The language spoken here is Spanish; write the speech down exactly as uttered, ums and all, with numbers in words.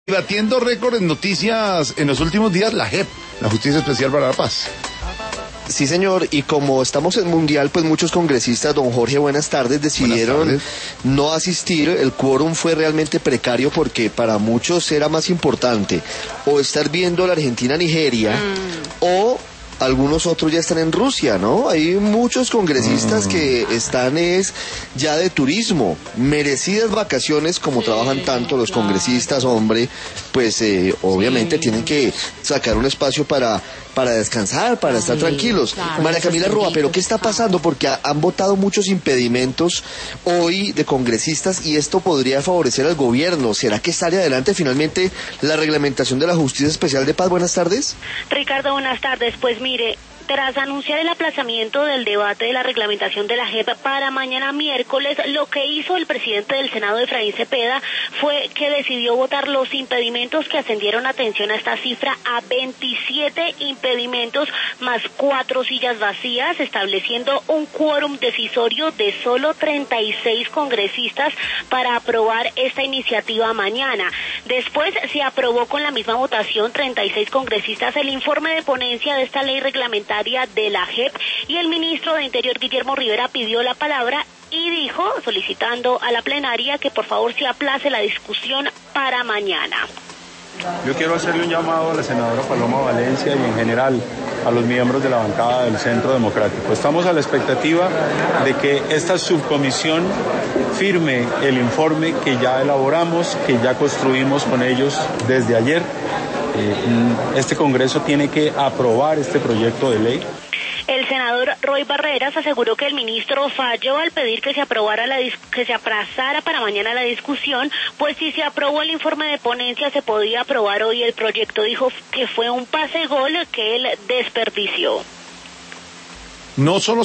Batiendo récord en noticias en los últimos días, la J E P, la Justicia Especial para la Paz. Sí, señor, y como estamos en Mundial, pues muchos congresistas, don Jorge, buenas tardes, decidieron Buenas tardes. no asistir. El quórum fue realmente precario porque para muchos era más importante o estar viendo la Argentina-Nigeria mm. o algunos otros ya están en Rusia, ¿no? Hay muchos congresistas mm. que están es ya de turismo, merecidas vacaciones, como sí, trabajan tanto los claro. congresistas, hombre, pues eh, obviamente sí. tienen que sacar un espacio para para descansar, para sí, estar tranquilos. Claro. María Camila Roa, pero ¿qué está pasando? Porque ha, han votado muchos impedimentos hoy de congresistas y esto podría favorecer al gobierno. ¿Será que sale adelante finalmente la reglamentación de la Justicia Especial de Paz? Buenas tardes. Ricardo, buenas tardes. Pues mire, tras anunciar el aplazamiento del debate de la reglamentación de la J E P para mañana miércoles, lo que hizo el presidente del Senado, Efraín Cepeda, fue que decidió votar los impedimentos que ascendieron, atención a esta cifra, a veintisiete impedimentos más cuatro sillas vacías, estableciendo un quórum decisorio de solo treinta y seis congresistas para aprobar esta iniciativa mañana. Después se aprobó con la misma votación, treinta y seis congresistas, el informe de ponencia de esta ley reglamentaria de la J E P, y el ministro de Interior, Guillermo Rivera, pidió la palabra y dijo, solicitando a la plenaria que por favor se aplace la discusión para mañana. Yo quiero hacerle un llamado a la senadora Paloma Valencia y en general a los miembros de la bancada del Centro Democrático. Estamos a la expectativa de que esta subcomisión firme el informe que ya elaboramos, que ya construimos con ellos desde ayer. Este Congreso tiene que aprobar este proyecto de ley. El senador Roy Barreras aseguró que el ministro falló al pedir que se aprobara la que se aplazara para mañana la discusión, pues si se aprobó el informe de ponencia se podía aprobar hoy el proyecto. Dijo que fue un pase gol que él desperdició. No solo